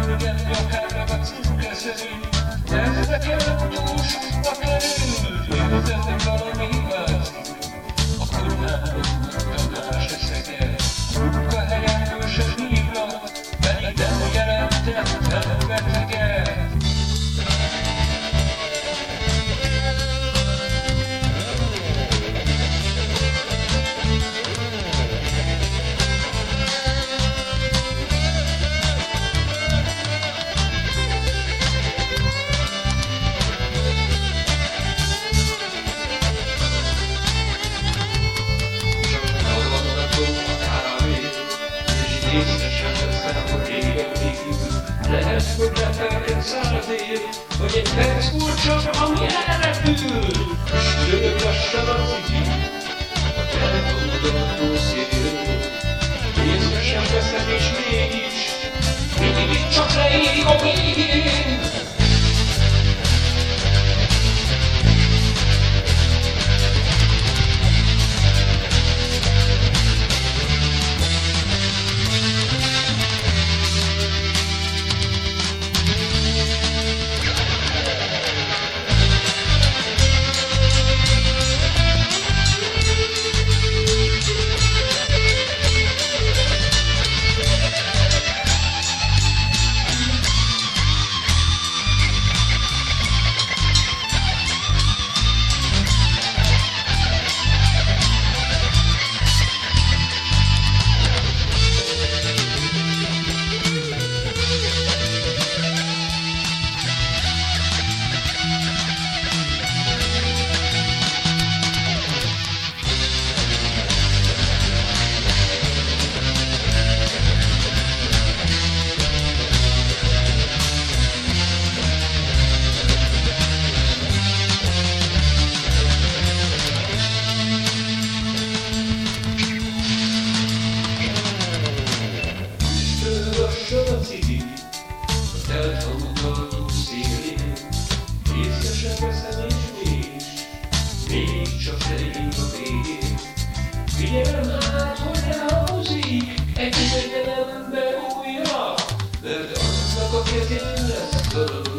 Igen, nyakára a cukka szerint, ez nekem túl sokba kerül, érzetek valami igazi. A konyhának takás összege, munkahelyen ősök hívnak, pedig nem jelentem felbeteget. Észre sem veszem, hogy égen kívül lehet, hogy lefeled 100 év, vagy egy perc múlt csak, ami elrepül. És dőlök lassan a cigi, a telefonodon túlszél. Észre sem veszem, és mégis mindig is csak leég a végén. A cigi, a telefonodon túlszélén. Észre sem veszem, és mégis csak leég a végén. Figyelem hát, hogy elhangzik egy fegyelembe újra, mert annak a kezén lesz dolog.